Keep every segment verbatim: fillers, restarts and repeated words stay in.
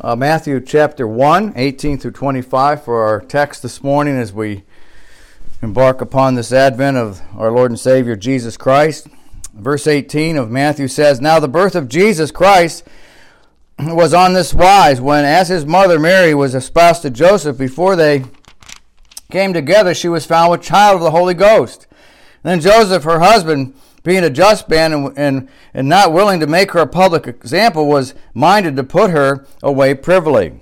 Uh, Matthew chapter one, eighteen through twenty-five for our text this morning as we embark upon this advent of our Lord and Savior Jesus Christ. Verse eighteen of Matthew says, "Now the birth of Jesus Christ was on this wise, when as his mother Mary was espoused to Joseph, before they came together, she was found with child of the Holy Ghost. Then Joseph, her husband, being a just man and, and, and not willing to make her a public example, was minded to put her away privily.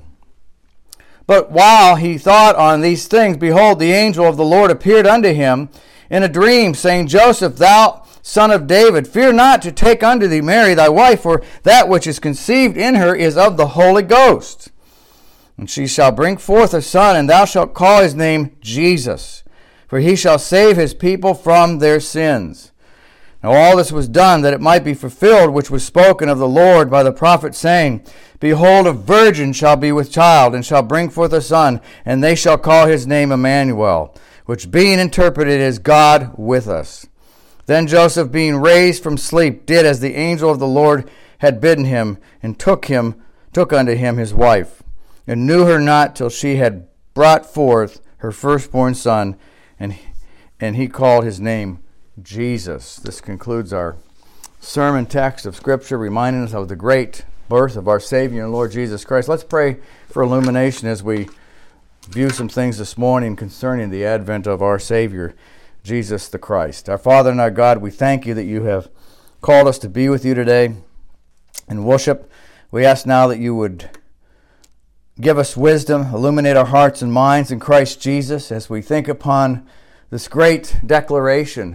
But while he thought on these things, behold, the angel of the Lord appeared unto him in a dream, saying, Joseph, thou son of David, fear not to take unto thee Mary thy wife, for that which is conceived in her is of the Holy Ghost. And she shall bring forth a son, and thou shalt call his name Jesus, for he shall save his people from their sins. Now all this was done that it might be fulfilled, which was spoken of the Lord by the prophet, saying, Behold, a virgin shall be with child, and shall bring forth a son, and they shall call his name Emmanuel, which being interpreted is God with us. Then Joseph, being raised from sleep, did as the angel of the Lord had bidden him, and took him, took unto him his wife, and knew her not till she had brought forth her firstborn son, and and he called his name Jesus." This concludes our sermon text of Scripture, reminding us of the great birth of our Savior and Lord Jesus Christ. Let's pray for illumination as we view some things this morning concerning the advent of our Savior, Jesus the Christ. Our Father and our God, we thank you that you have called us to be with you today in worship. We ask now that you would give us wisdom, illuminate our hearts and minds in Christ Jesus as we think upon this great declaration,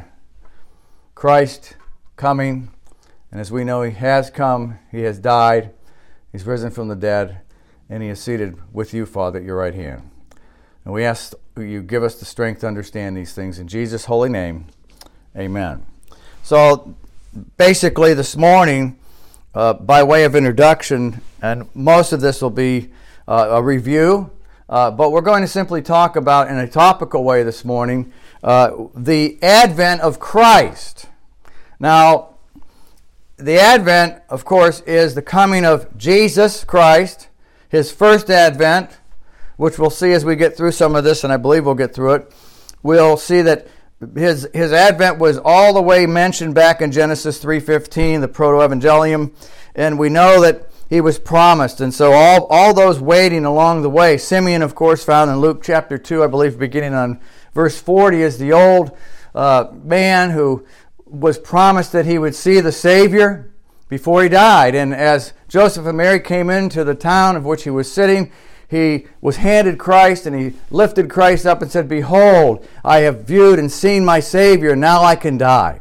Christ coming, and as we know, he has come, he has died, he's risen from the dead, and he is seated with you, Father, at your right hand. And we ask you give us the strength to understand these things. In Jesus' holy name, amen. So basically this morning, uh, by way of introduction, and most of this will be uh, a review, uh, but we're going to simply talk about, in a topical way this morning, uh, the advent of Christ. Now, the advent, of course, is the coming of Jesus Christ, his first advent, which we'll see as we get through some of this, and I believe we'll get through it. We'll see that his his advent was all the way mentioned back in Genesis three fifteen, the proto-evangelium, and we know that he was promised. And so all, all those waiting along the way, Simeon, of course, found in Luke chapter two, I believe, beginning on verse forty, is the old uh, man who was promised that he would see the Savior before he died. And as Joseph and Mary came into the town of which he was sitting, he was handed Christ, and he lifted Christ up and said, Behold, I have viewed and seen my Savior, now I can die.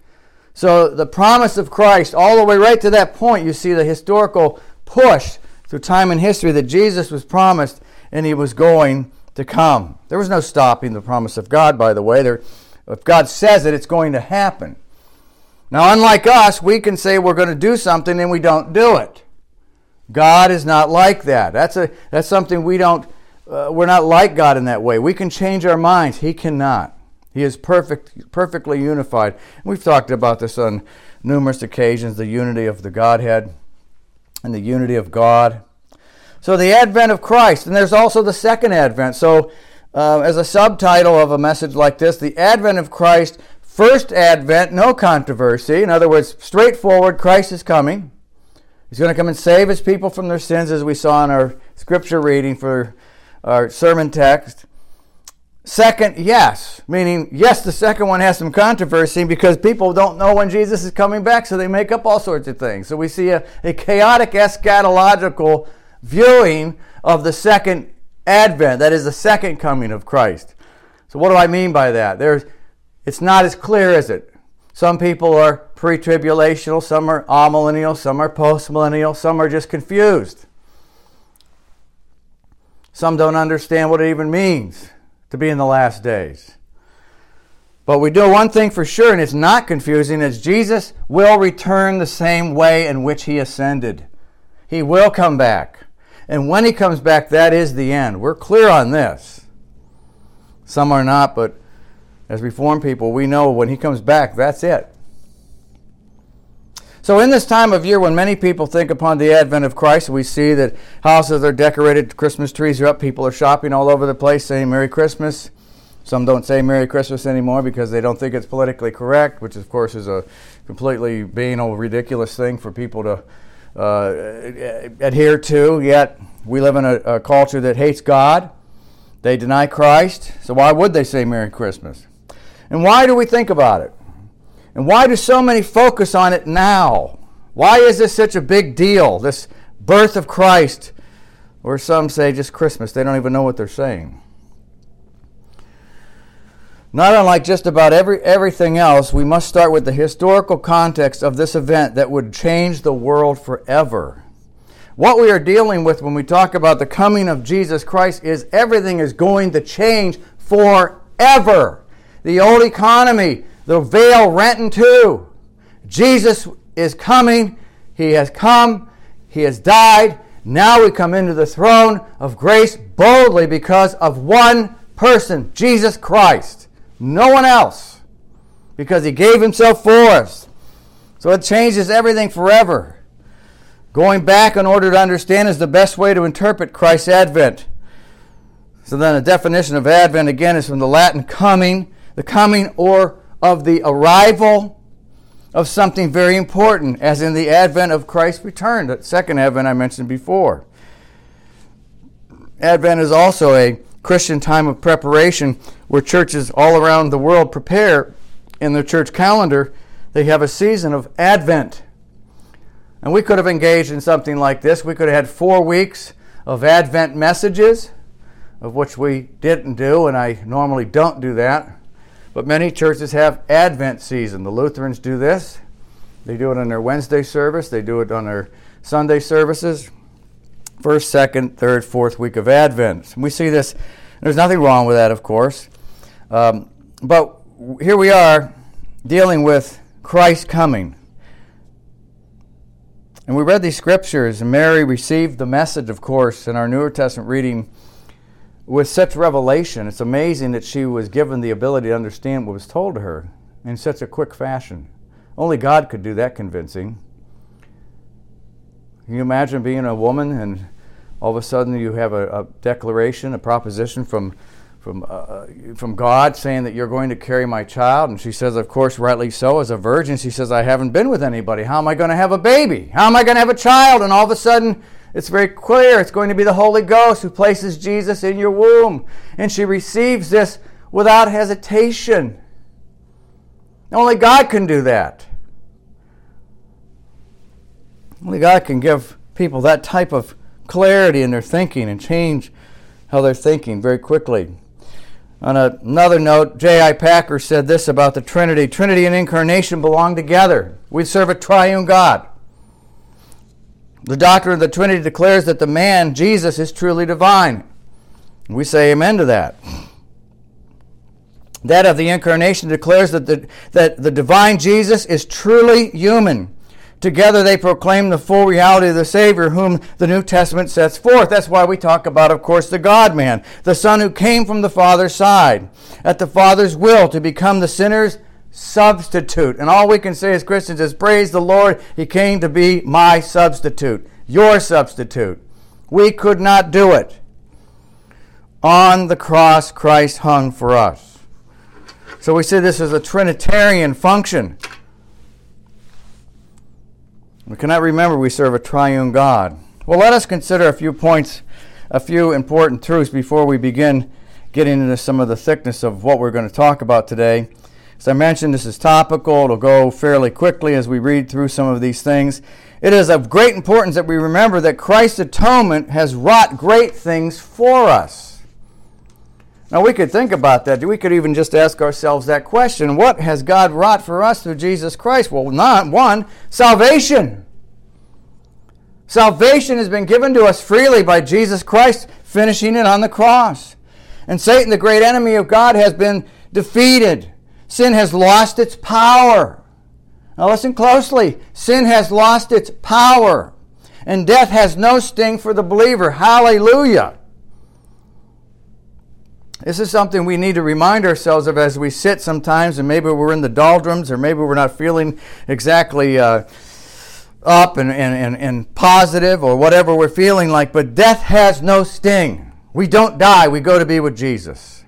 So the promise of Christ, all the way right to that point, you see the historical push through time and history that Jesus was promised and he was going to come. There was no stopping the promise of God, by the way. There, if God says it, it's going to happen. Now, unlike us, we can say we're going to do something and we don't do it. God is not like that. That's a that's something we don't. Uh, we're not like God in that way. We can change our minds. He cannot. He is perfect, perfectly unified. We've talked about this on numerous occasions: the unity of the Godhead and the unity of God. So the advent of Christ, and there's also the second advent. So, uh, as a subtitle of a message like this, the advent of Christ. First advent, no controversy. In other words, straightforward, Christ is coming. He's going to come and save his people from their sins, as we saw in our scripture reading for our sermon text. Second, yes. Meaning, yes, the second one has some controversy because people don't know when Jesus is coming back, so they make up all sorts of things. So we see a, a chaotic eschatological viewing of the second advent, that is the second coming of Christ. So what do I mean by that? There's It's not as clear, is it? Some people are pre-tribulational, some are amillennial, some are post-millennial, some are just confused. Some don't understand what it even means to be in the last days. But we know one thing for sure, and it's not confusing, is Jesus will return the same way in which he ascended. He will come back. And when he comes back, that is the end. We're clear on this. Some are not, but as Reformed people, we know when he comes back, that's it. So in this time of year when many people think upon the advent of Christ, we see that houses are decorated, Christmas trees are up, people are shopping all over the place saying Merry Christmas. Some don't say Merry Christmas anymore because they don't think it's politically correct, which of course is a completely banal, ridiculous thing for people to uh, adhere to. Yet we live in a, a culture that hates God. They deny Christ. So why would they say Merry Christmas? And why do we think about it? And why do so many focus on it now? Why is this such a big deal, this birth of Christ? Or some say just Christmas. They don't even know what they're saying. Not unlike just about every everything else, we must start with the historical context of this event that would change the world forever. What we are dealing with when we talk about the coming of Jesus Christ is everything is going to change forever. The old economy, the veil rent in two. Jesus is coming. He has come. He has died. Now we come into the throne of grace boldly because of one person, Jesus Christ. No one else, because he gave himself for us. So it changes everything forever. Going back in order to understand is the best way to interpret Christ's advent. So then the definition of advent again is from the Latin coming, the coming or of the arrival of something very important, as in the advent of Christ's return, the second advent I mentioned before. Advent is also a Christian time of preparation where churches all around the world prepare in their church calendar. They have a season of Advent. And we could have engaged in something like this. We could have had four weeks of Advent messages, of which we didn't do, and I normally don't do that. But many churches have Advent season. The Lutherans do this. They do it on their Wednesday service. They do it on their Sunday services. First, second, third, fourth week of Advent. We see this. There's nothing wrong with that, of course. Um, but here we are dealing with Christ coming. And we read these scriptures, and Mary received the message, of course, in our Newer Testament reading with such revelation. It's amazing that she was given the ability to understand what was told to her in such a quick fashion. Only God could do that convincing. Can you imagine being a woman and all of a sudden you have a, a declaration, a proposition from from uh, from God saying that you're going to carry my child? And she says, of course, rightly so, as a virgin. She says, I haven't been with anybody. How am I going to have a baby? How am I going to have a child? And all of a sudden, it's very clear. It's going to be the Holy Ghost who places Jesus in your womb. And she receives this without hesitation. Only God can do that. Only God can give people that type of clarity in their thinking and change how they're thinking very quickly. On a, another note, J I Packer said this about the Trinity. Trinity and incarnation belong together. We serve a triune God. The doctrine of the Trinity declares that the man, Jesus, is truly divine. We say amen to that. That of the incarnation declares that the, that the divine Jesus is truly human. Together they proclaim the full reality of the Savior whom the New Testament sets forth. That's why we talk about, of course, the God-man, the Son who came from the Father's side, at the Father's will, to become the sinner's substitute. And all we can say as Christians is, praise the Lord, He came to be my substitute, your substitute. We could not do it. On the cross, Christ hung for us. So we say this is a Trinitarian function. We cannot remember we serve a triune God. Well, let us consider a few points, a few important truths before we begin getting into some of the thickness of what we're going to talk about today. As I mentioned, this is topical. It'll go fairly quickly as we read through some of these things. It is of great importance that we remember that Christ's atonement has wrought great things for us. Now, we could think about that. We could even just ask ourselves that question. What has God wrought for us through Jesus Christ? Well, not one, salvation. Salvation has been given to us freely by Jesus Christ, finishing it on the cross. And Satan, the great enemy of God, has been defeated. Sin has lost its power. Now listen closely. Sin has lost its power. And death has no sting for the believer. Hallelujah. This is something we need to remind ourselves of as we sit sometimes, and maybe we're in the doldrums, or maybe we're not feeling exactly uh, up and, and, and, and positive or whatever we're feeling like, but death has no sting. We don't die. We go to be with Jesus.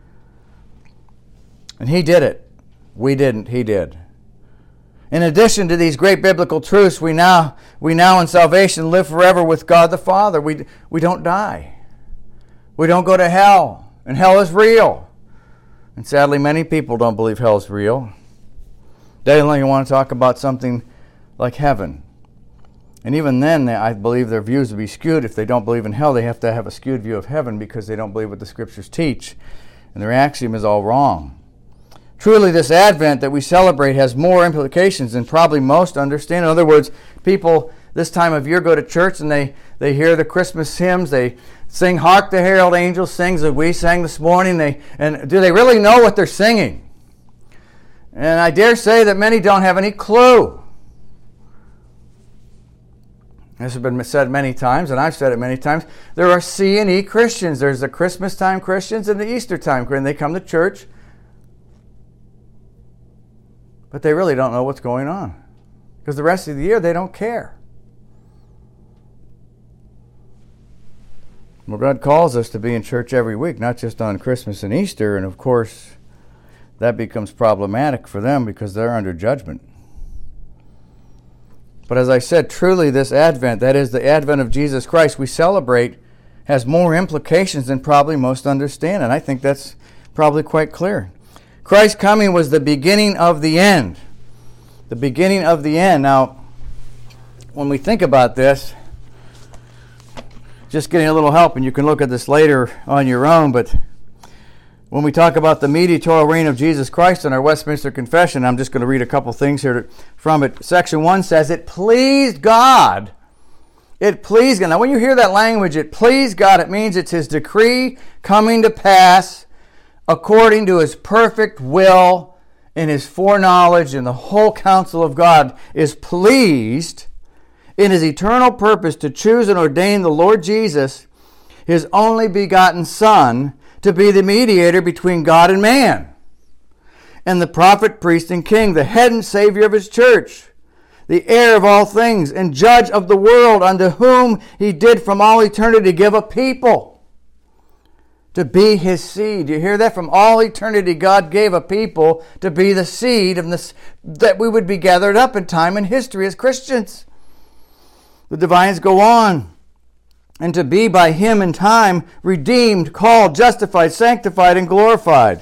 And he did it. We didn't. He did. In addition to these great biblical truths, we now, we now in salvation live forever with God the Father. We, we don't die. We don't go to hell. And hell is real. And sadly, many people don't believe hell is real. They only want to talk about something like heaven. And even then, I believe their views would be skewed. If they don't believe in hell, they have to have a skewed view of heaven because they don't believe what the Scriptures teach. And their axiom is all wrong. Truly, this Advent that we celebrate has more implications than probably most understand. In other words, people this time of year go to church and they, they hear the Christmas hymns. They sing, "Hark the Herald Angels Sings," that we sang this morning. They, and do they really know what they're singing? And I dare say that many don't have any clue. This has been said many times, and I've said it many times. There are C and E Christians. There's the Christmas time Christians and the Easter time Christians. They come to church, but they really don't know what's going on. Because the rest of the year, they don't care. Well, God calls us to be in church every week, not just on Christmas and Easter. And of course, that becomes problematic for them because they're under judgment. But as I said, truly this Advent, that is the Advent of Jesus Christ we celebrate, has more implications than probably most understand. And I think that's probably quite clear. Christ's coming was the beginning of the end. The beginning of the end. Now, when we think about this, just getting a little help, and you can look at this later on your own, but when we talk about the mediatorial reign of Jesus Christ in our Westminster Confession, I'm just going to read a couple things here to, from it. Section one says, "It pleased God." It pleased God. Now, when you hear that language, "it pleased God," it means it's His decree coming to pass according to His perfect will and His foreknowledge, and the whole counsel of God is pleased in His eternal purpose to choose and ordain the Lord Jesus, His only begotten Son, to be the mediator between God and man, and the prophet, priest, and king, the head and Savior of His church, the heir of all things, and judge of the world, unto whom He did from all eternity give a people to be His seed. You hear that? From all eternity, God gave a people to be the seed of this, that we would be gathered up in time and history as Christians. The divines go on. And to be by Him in time redeemed, called, justified, sanctified, and glorified.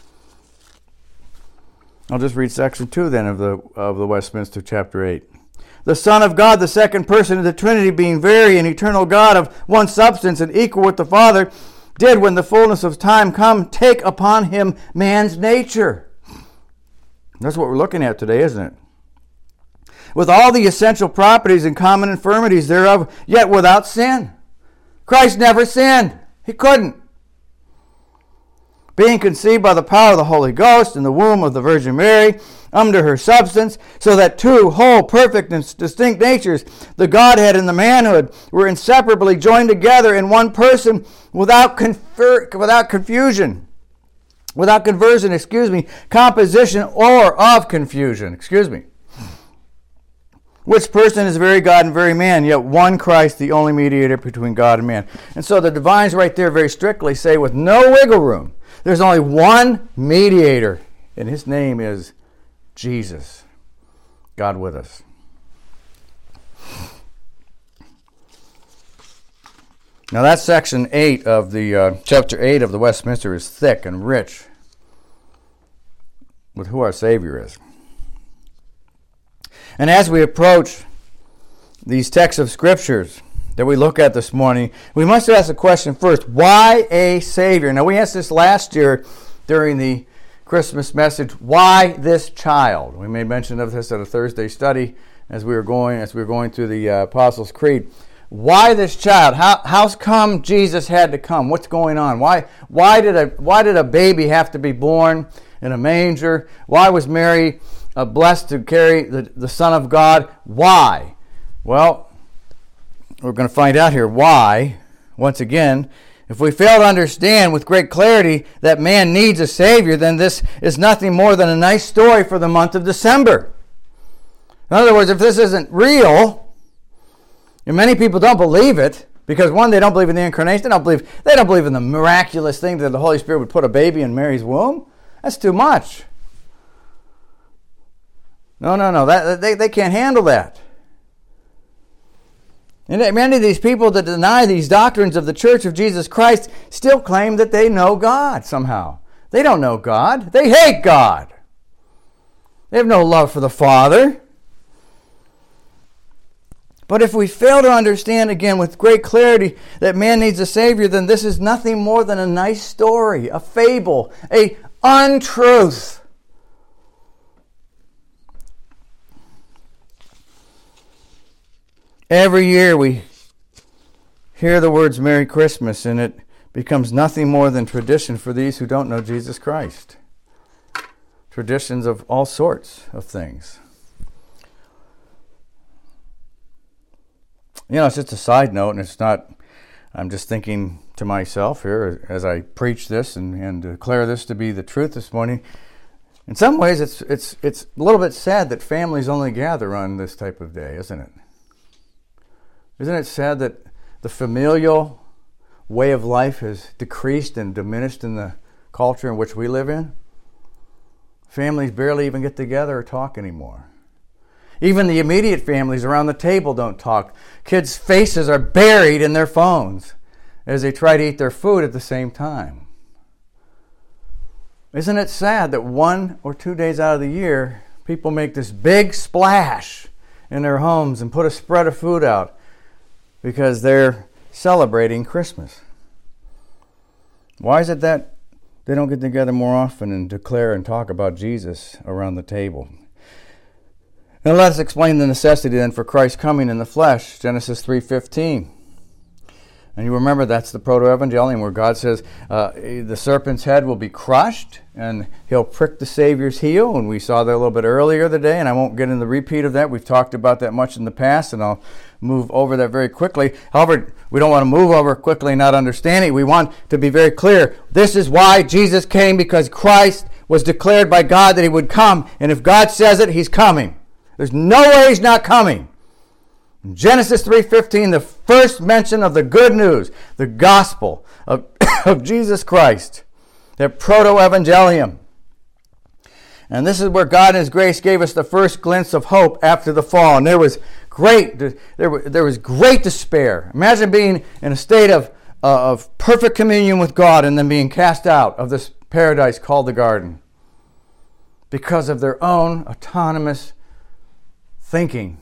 I'll just read section two then of the of the Westminster chapter eight. The Son of God, the second person of the Trinity, being very and eternal God of one substance and equal with the Father, did, when the fullness of time come, take upon Him man's nature. That's what we're looking at today, isn't it? With all the essential properties and common infirmities thereof, yet without sin. Christ never sinned. He couldn't. Being conceived by the power of the Holy Ghost in the womb of the Virgin Mary, under her substance, so that two whole, perfect, and distinct natures, the Godhead and the manhood, were inseparably joined together in one person without confer- without confusion, without conversion, excuse me, composition, or of confusion, excuse me. Which person is very God and very man, yet one Christ, the only mediator between God and man. And so the divines right there very strictly say, with no wiggle room, there's only one mediator, and His name is Jesus, God with us. Now that section eight of the, uh, chapter eight of the Westminster is thick and rich with who our Savior is. And as we approach these texts of Scriptures that we look at this morning, we must ask the question first, why a Savior? Now, we asked this last year during the Christmas message, why this child? We made mention of this at a Thursday study as we were going as we were going through the uh, Apostles' Creed. Why this child? How how's come Jesus had to come? What's going on? Why why did a why did a baby have to be born in a manger? Why was Mary Uh, blessed to carry the, the Son of God? Why? Well, we're going to find out here why. Once again, if we fail to understand with great clarity that man needs a Savior, then this is nothing more than a nice story for the month of December. In other words, if this isn't real, and many people don't believe it, because one, they don't believe in the incarnation, they don't believe, they don't believe in the miraculous thing that the Holy Spirit would put a baby in Mary's womb. That's too much. No, no, no. That, they, they can't handle that. And many of these people that deny these doctrines of the Church of Jesus Christ still claim that they know God somehow. They don't know God. They hate God. They have no love for the Father. But if we fail to understand again with great clarity that man needs a Savior, then this is nothing more than a nice story, a fable, a untruth. Every year we hear the words Merry Christmas, and it becomes nothing more than tradition for these who don't know Jesus Christ. Traditions of all sorts of things. You know, it's just a side note, and it's not, I'm just thinking to myself here as I preach this and, and declare this to be the truth this morning. In some ways, it's it's it's a little bit sad that families only gather on this type of day, isn't it? Isn't it sad that the familial way of life has decreased and diminished in the culture in which we live in? Families barely even get together or talk anymore. Even the immediate families around the table don't talk. Kids' faces are buried in their phones as they try to eat their food at the same time. Isn't it sad that one or two days out of the year, people make this big splash in their homes and put a spread of food out because they're celebrating Christmas? Why is it that they don't get together more often and declare and talk about Jesus around the table? Now let's explain the necessity then for Christ coming in the flesh, Genesis three fifteen. And you remember that's the proto-evangelium where God says uh, the serpent's head will be crushed and he'll prick the Savior's heel. And we saw that a little bit earlier today, and I won't get into the repeat of that. We've talked about that much in the past, and I'll move over that very quickly. However, we don't want to move over quickly and not understanding. We want to be very clear. This is why Jesus came, because Christ was declared by God that he would come. And if God says it, he's coming. There's no way he's not coming. In Genesis three fifteen, the first mention of the good news, the gospel of, of Jesus Christ, that proto-evangelium. And this is where God in his grace gave us the first glimpse of hope after the fall. And there was great, there, there was great despair. Imagine being in a state of, uh, of perfect communion with God and then being cast out of this paradise called the garden because of their own autonomous thinking.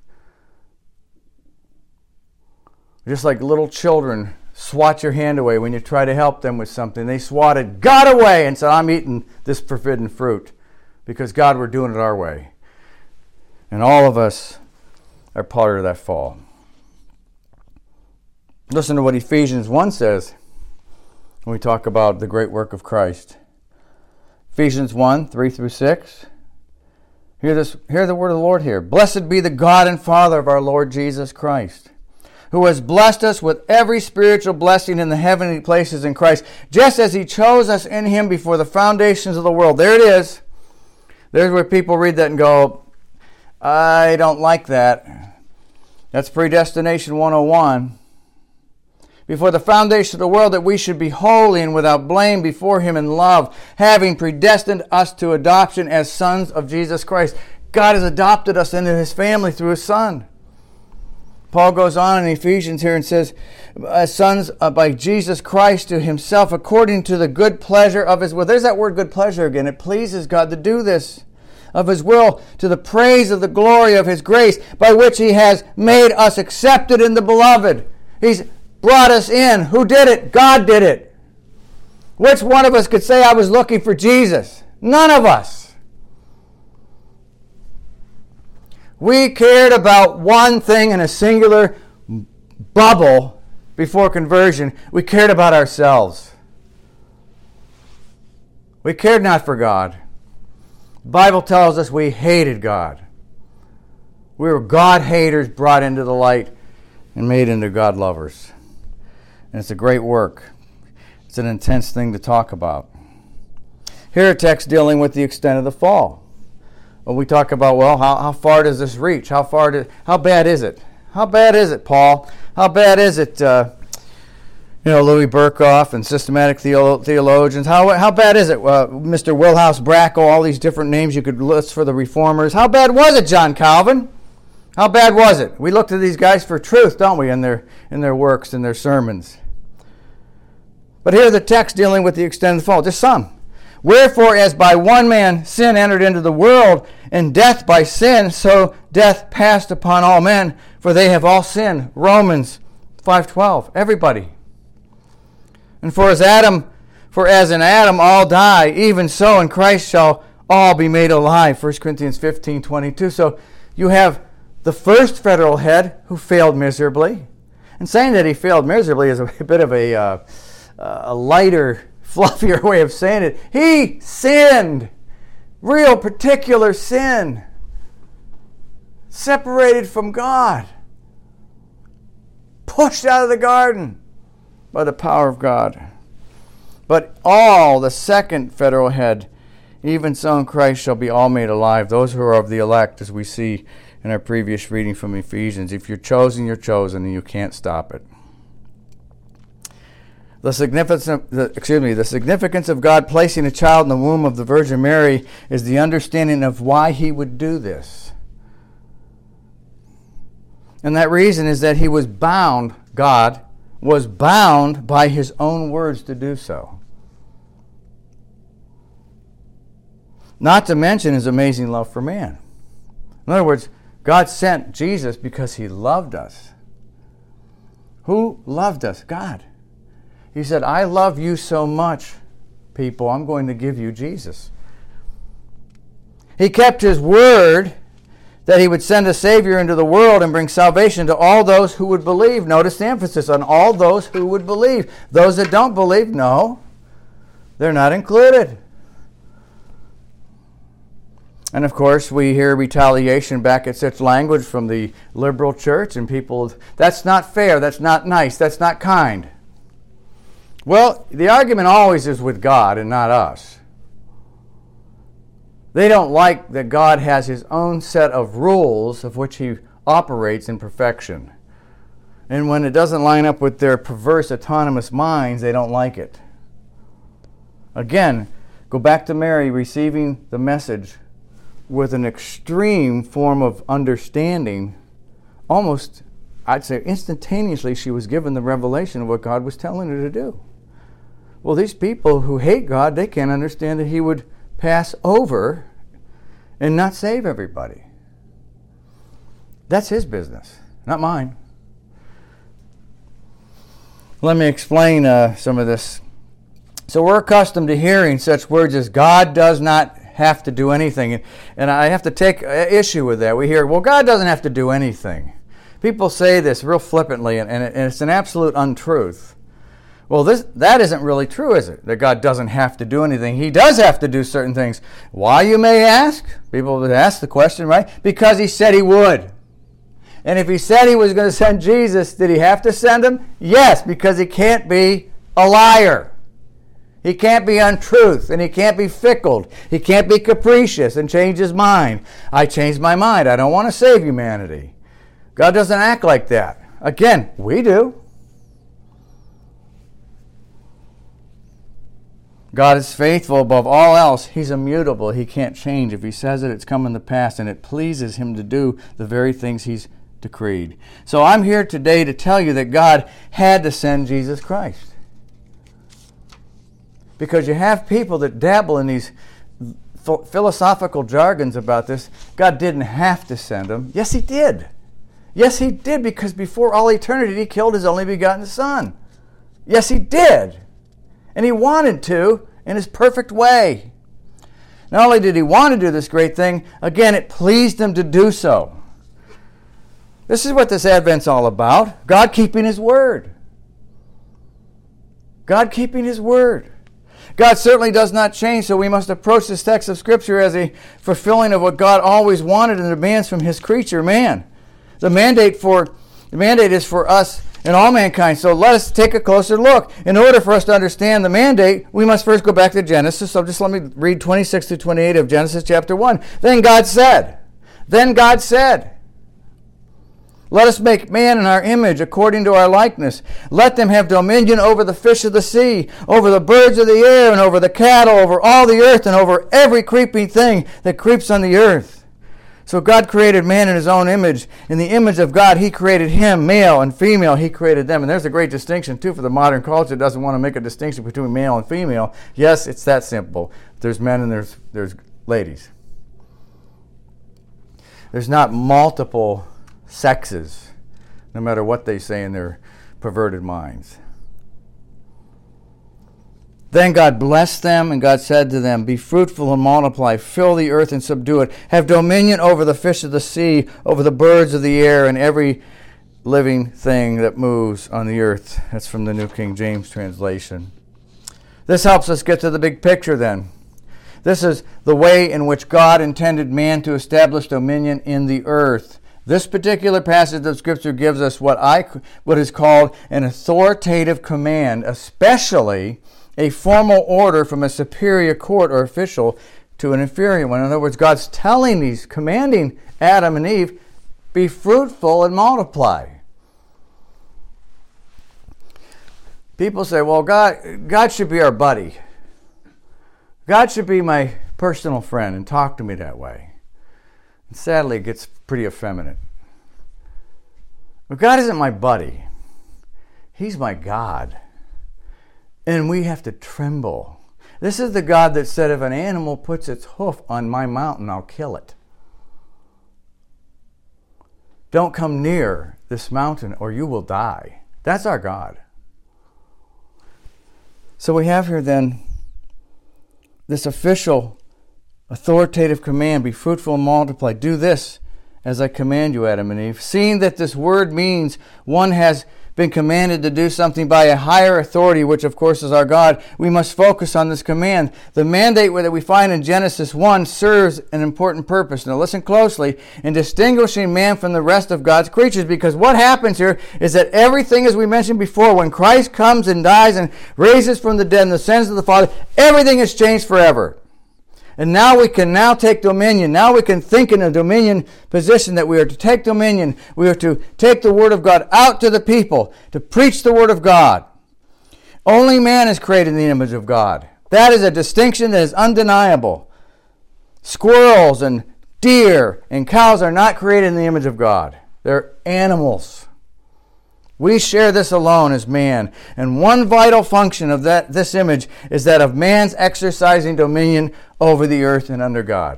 Just like little children swat your hand away when you try to help them with something. They swatted God away and said, I'm eating this forbidden fruit because God, we're doing it our way. And all of us are part of that fall. Listen to what Ephesians one says when we talk about the great work of Christ. Ephesians one, three through six. Hear this, hear the word of the Lord here. Blessed be the God and Father of our Lord Jesus Christ, who has blessed us with every spiritual blessing in the heavenly places in Christ, just as he chose us in him before the foundations of the world. There it is. There's where people read that and go, I don't like that. That's predestination one oh one. Before the foundation of the world, that we should be holy and without blame before him in love, having predestined us to adoption as sons of Jesus Christ. God has adopted us into his family through his Son. Paul goes on in Ephesians here and says, as sons by Jesus Christ to himself, according to the good pleasure of his will. There's that word good pleasure again. It pleases God to do this. Of his will, to the praise of the glory of his grace, by which he has made us accepted in the beloved. He's brought us in. Who did it? God did it. Which one of us could say I was looking for Jesus? None of us. We cared about one thing in a singular bubble before conversion. We cared about ourselves. We cared not for God. The Bible tells us we hated God. We were God haters brought into the light and made into God lovers. And it's a great work. It's an intense thing to talk about. Here a text dealing with the extent of the fall. Well, we talk about, well, how, how far does this reach? How far do, how bad is it? How bad is it, Paul? How bad is it, uh, you know, Louis Berkhoff and systematic theolo- theologians? How how bad is it, uh, Mister Wilhouse Bracco, all these different names you could list for the reformers? How bad was it, John Calvin? How bad was it? We look to these guys for truth, don't we, in their in their works, in their sermons. But here the text dealing with the extent of the fall, just some. Wherefore, as by one man sin entered into the world, and death by sin, so death passed upon all men, for they have all sinned. Romans five twelve. Everybody. And for as Adam, for as in Adam all die, even so in Christ shall all be made alive. First Corinthians fifteen twenty-two. So you have the first federal head who failed miserably. And saying that he failed miserably is a bit of a, uh, a lighter, fluffier way of saying it. He sinned. Real particular sin. Separated from God. Pushed out of the garden by the power of God. But all, the second federal head, even so in Christ shall be all made alive. Those who are of the elect, as we see in our previous reading from Ephesians. If you're chosen, you're chosen, and you can't stop it. The significance, of, the, excuse me, the significance of God placing a child in the womb of the Virgin Mary is the understanding of why He would do this. And that reason is that He was bound, God was bound by His own words to do so. Not to mention His amazing love for man. In other words, God sent Jesus because He loved us. Who loved us? God. He said, I love you so much, people, I'm going to give you Jesus. He kept His word that He would send a Savior into the world and bring salvation to all those who would believe. Notice the emphasis on all those who would believe. Those that don't believe, no, they're not included. And of course, we hear retaliation back at such language from the liberal church, and people, that's not fair, that's not nice, that's not kind. Well, the argument always is with God and not us. They don't like that God has His own set of rules of which He operates in perfection. And when it doesn't line up with their perverse autonomous minds, they don't like it. Again, go back to Mary receiving the message with an extreme form of understanding. Almost, I'd say instantaneously, she was given the revelation of what God was telling her to do. Well, these people who hate God, they can't understand that He would pass over and not save everybody. That's His business, not mine. Let me explain uh, some of this. So we're accustomed to hearing such words as God does not have to do anything. And, and I have to take issue with that. We hear, well, God doesn't have to do anything. People say this real flippantly, and, and it's an absolute untruth. Well, this that isn't really true, is it? That God doesn't have to do anything. He does have to do certain things. Why, you may ask? People would ask the question, right? Because He said He would. And if He said He was going to send Jesus, did He have to send Him? Yes, because He can't be a liar. He can't be untruth, and He can't be fickle. He can't be capricious and change His mind. I changed my mind. I don't want to save humanity. God doesn't act like that. Again, we do. God is faithful above all else. He's immutable. He can't change. If He says it, it's coming to pass, and it pleases Him to do the very things He's decreed. So I'm here today to tell you that God had to send Jesus Christ. Because you have people that dabble in these philosophical jargons about this. God didn't have to send Him. Yes, He did. Yes, He did, because before all eternity, He killed His only begotten Son. Yes, He did. And He wanted to in His perfect way. Not only did He want to do this great thing, again, it pleased Him to do so. This is what this Advent's all about. God keeping His word. God keeping His word. God certainly does not change, so we must approach this text of Scripture as a fulfilling of what God always wanted and demands from His creature, man. The mandate for the mandate is for us in all mankind. So let us take a closer look. In order for us to understand the mandate, we must first go back to Genesis. So just let me read twenty-six to twenty-eight of Genesis chapter one. Then God said, then God said, let us make man in our image according to our likeness. Let them have dominion over the fish of the sea, over the birds of the air, and over the cattle, over all the earth, and over every creeping thing that creeps on the earth. So God created man in his own image. In the image of God, he created him, male and female, he created them. And there's a great distinction, too, for the modern culture that doesn't want to make a distinction between male and female. Yes, it's that simple. There's men and there's, there's ladies. There's not multiple sexes, no matter what they say in their perverted minds. Then God blessed them, and God said to them, be fruitful and multiply, fill the earth and subdue it, have dominion over the fish of the sea, over the birds of the air, and every living thing that moves on the earth. That's from the New King James translation. This helps us get to the big picture then. This is the way in which God intended man to establish dominion in the earth. This particular passage of Scripture gives us what I what is called an authoritative command, especially a formal order from a superior court or official to an inferior one. In other words, God's telling these, commanding Adam and Eve, be fruitful and multiply. People say, well, God, God should be our buddy. God should be my personal friend and talk to me that way. And sadly, it gets pretty effeminate. But God isn't my buddy. He's my God. And we have to tremble. This is the God that said, if an animal puts its hoof on my mountain, I'll kill it. Don't come near this mountain or you will die. That's our God. So we have here then this official authoritative command, be fruitful and multiply. Do this as I command you, Adam and Eve. Seeing that this word means one has been commanded to do something by a higher authority, which of course is our God, we must focus on this command. The mandate that we find in Genesis one serves an important purpose. Now listen closely, in distinguishing man from the rest of God's creatures, because what happens here is that everything, as we mentioned before, when Christ comes and dies and raises from the dead and ascends to the Father, everything is changed forever. And now we can now take dominion. Now we can think in a dominion position that we are to take dominion. We are to take the Word of God out to the people, to preach the Word of God. Only man is created in the image of God. That is a distinction that is undeniable. Squirrels and deer and cows are not created in the image of God. They're animals. We share this alone as man. And one vital function of that this image is that of man's exercising dominion over the earth and under God.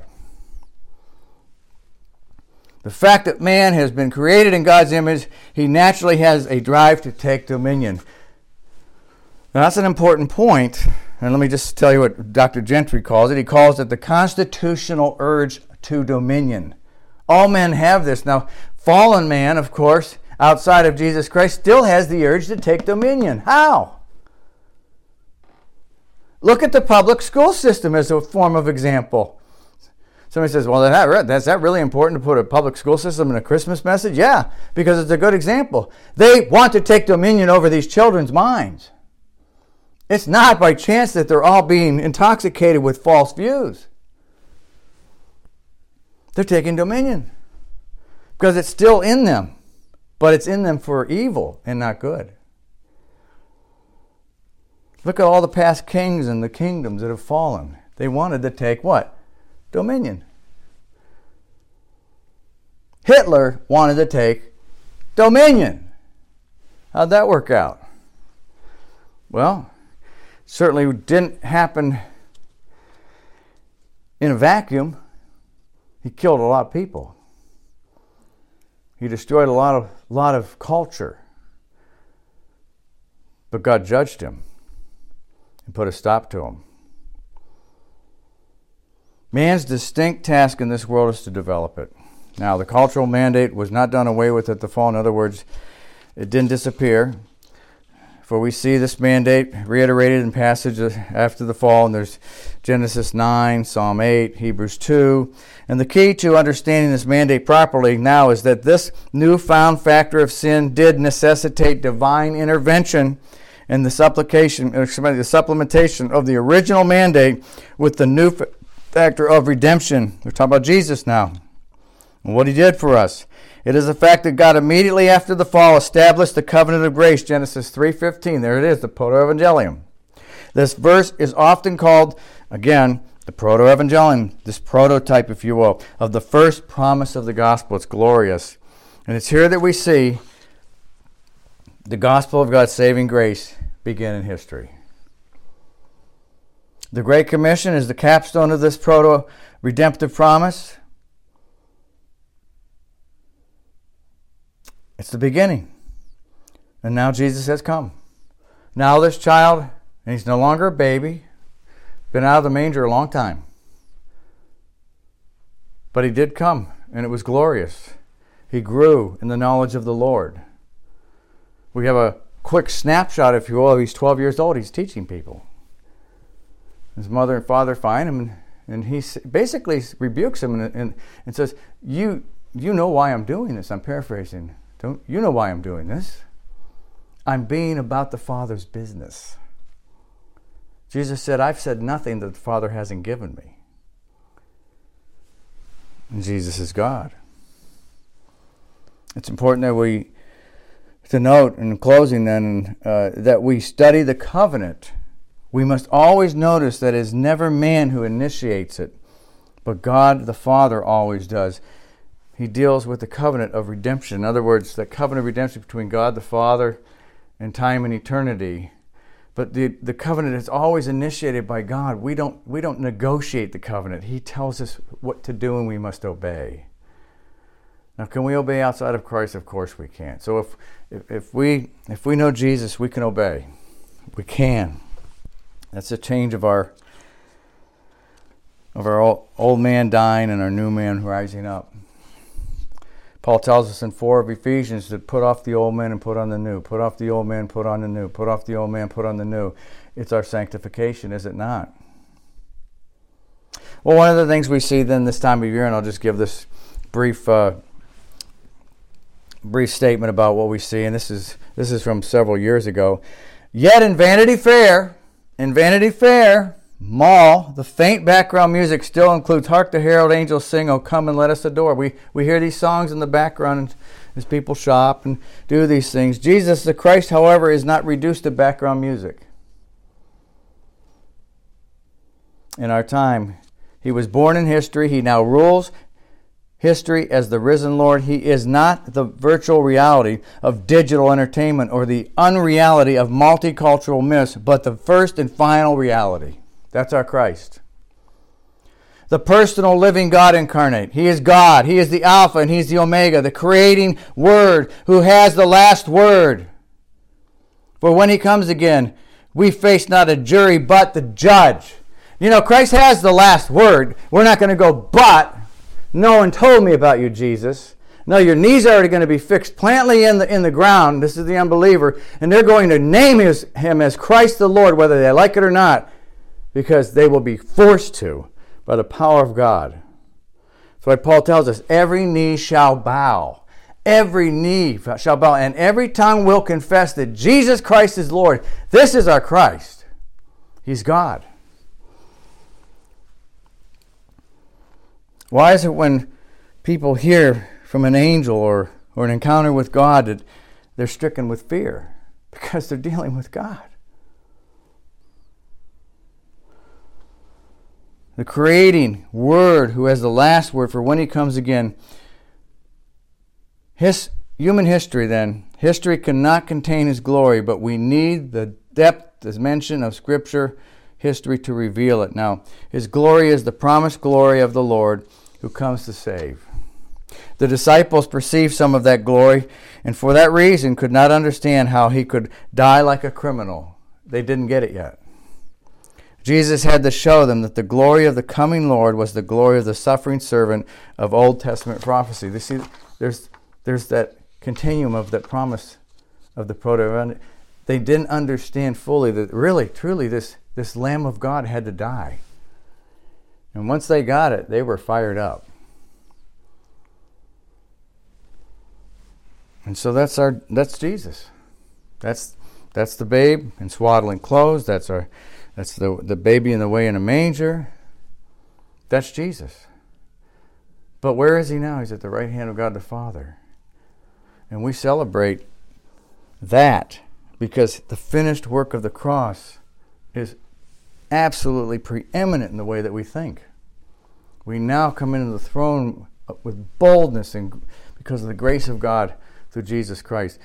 The fact that man has been created in God's image, he naturally has a drive to take dominion. Now that's an important point. And let me just tell you what Doctor Gentry calls it. He calls it the constitutional urge to dominion. All men have this. Now, fallen man, of course, outside of Jesus Christ, still has the urge to take dominion. How? Look at the public school system as a form of example. Somebody says, well, is that really important to put a public school system in a Christmas message? Yeah, because it's a good example. They want to take dominion over these children's minds. It's not by chance that they're all being intoxicated with false views. They're taking dominion because it's still in them. But it's in them for evil and not good. Look at all the past kings and the kingdoms that have fallen. They wanted to take what? Dominion. Hitler wanted to take dominion. How'd that work out? Well, it certainly didn't happen in a vacuum. He killed a lot of people. He destroyed a lot of lot of culture. But God judged him and put a stop to him. Man's distinct task in this world is to develop it. Now, the cultural mandate was not done away with at the fall. In other words, it didn't disappear. For we see this mandate reiterated in passages after the fall, and there's Genesis nine, Psalm eight, Hebrews two. And the key to understanding this mandate properly now is that this newfound factor of sin did necessitate divine intervention and the supplication, or the supplementation of the original mandate with the new factor of redemption. We're talking about Jesus now and what he did for us. It is a fact that God immediately after the fall established the covenant of grace, Genesis three fifteen. There it is, the proto-evangelium. This verse is often called, again, the proto-evangelium, this prototype, if you will, of the first promise of the gospel. It's glorious. And it's here that we see the gospel of God's saving grace begin in history. The Great Commission is the capstone of this proto-redemptive promise. It's the beginning. And now Jesus has come. Now this child, and he's no longer a baby, been out of the manger a long time. But he did come, and it was glorious. He grew in the knowledge of the Lord. We have a quick snapshot, if you will. He's twelve years old. He's teaching people. His mother and father find him, and, and he basically rebukes him and, and, and says, you, you know why I'm doing this. I'm paraphrasing. Don't you know why I'm doing this? I'm being about the Father's business. Jesus said, I've said nothing that the Father hasn't given me. And Jesus is God. It's important that we, to note in closing then, uh, that we study the covenant. We must always notice that it is never man who initiates it, but God the Father always does. He deals with the covenant of redemption. In other words, the covenant of redemption between God the Father and time and eternity. But the, the covenant is always initiated by God. We don't, we don't negotiate the covenant. He tells us what to do and we must obey. Now, can we obey outside of Christ? Of course we can. So if, if, if, we, if we know Jesus, we can obey. We can. That's a change of our, of our old, old man dying and our new man rising up. Paul tells us in four of Ephesians to put off the old man and put on the new. Put off the old man, put on the new. Put off the old man, put on the new. It's our sanctification, is it not? Well, one of the things we see then this time of year, and I'll just give this brief uh, brief statement about what we see, and this is this is from several years ago. Yet in Vanity Fair, in Vanity Fair Mall, the faint background music still includes Hark the Herald Angels Sing, Oh Come and Let Us Adore. We we hear these songs in the background as people shop and do these things. Jesus the Christ, however, is not reduced to background music. In our time, he was born in history. He now rules history as the risen Lord. He is not the virtual reality of digital entertainment or the unreality of multicultural myths, but the first and final reality. That's our Christ. The personal living God incarnate. He is God. He is the Alpha and He's the Omega, the creating Word who has the last word. For when He comes again, we face not a jury but the judge. You know, Christ has the last word. We're not going to go, but no one told me about you, Jesus. No, your knees are already going to be fixed plantly in the in the ground. This is the unbeliever. And they're going to name his, him as Christ the Lord, whether they like it or not, because they will be forced to by the power of God. That's why Paul tells us, every knee shall bow. Every knee shall bow, and every tongue will confess that Jesus Christ is Lord. This is our Christ. He's God. Why is it when people hear from an angel or, or an encounter with God that they're stricken with fear? Because they're dealing with God. The creating Word who has the last word for when He comes again. His human history then, history cannot contain His glory, but we need the depth, as mentioned, of Scripture history to reveal it. Now, His glory is the promised glory of the Lord who comes to save. The disciples perceived some of that glory, and for that reason could not understand how He could die like a criminal. They didn't get it yet. Jesus had to show them that the glory of the coming Lord was the glory of the suffering servant of Old Testament prophecy. You see, there's, there's that continuum of that promise of the proto. they didn't understand fully that really, truly, this, this Lamb of God had to die. And once they got it, they were fired up. And so that's our that's Jesus. That's that's the babe in swaddling clothes. That's our that's the the baby in the way in a manger. That's Jesus. But where is he now? He's at the right hand of God the Father. And we celebrate that because the finished work of the cross is absolutely preeminent in the way that we think. We now come into the throne with boldness and because of the grace of God through Jesus Christ.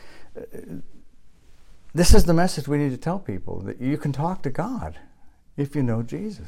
This is the message we need to tell people, that you can talk to God if you know Jesus.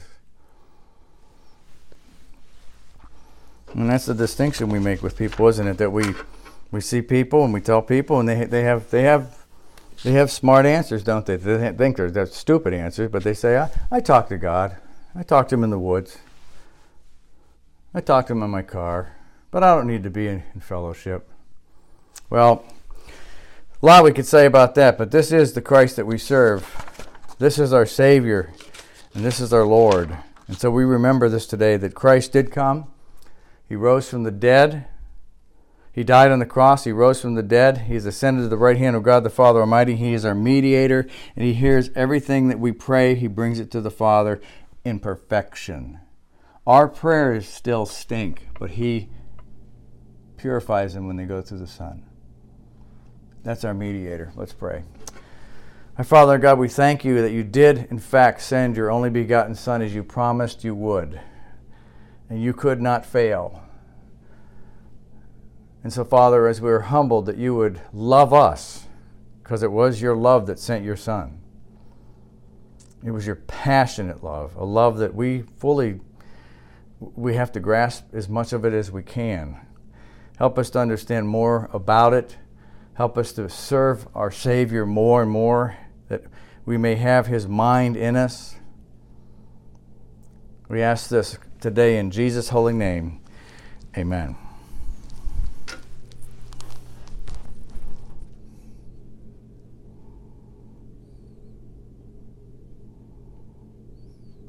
And that's the distinction we make with people, isn't it? That we we see people and we tell people, and they they have they have they have smart answers, don't they? They think they're, they're stupid answers, but they say, I, I talk to God. I talk to him in the woods. I talk to him in my car, but I don't need to be in, in fellowship. Well, a lot we could say about that, but this is the Christ that we serve. This is our Savior, and this is our Lord. And so we remember this today, that Christ did come. He rose from the dead. He died on the cross. He rose from the dead. He's ascended to the right hand of God the Father Almighty. He is our mediator, and he hears everything that we pray. He brings it to the Father in perfection. Our prayers still stink, but he purifies them when they go through the Son. That's our mediator. Let's pray. Our Father God, we thank you that you did, in fact, send your only begotten Son as you promised you would. And you could not fail. And so, Father, as we are humbled that you would love us, because it was your love that sent your Son. It was your passionate love, a love that we fully, we have to grasp as much of it as we can. Help us to understand more about it. Help us to serve our Savior more and more, that we may have his mind in us. We ask this today in Jesus' holy name. Amen.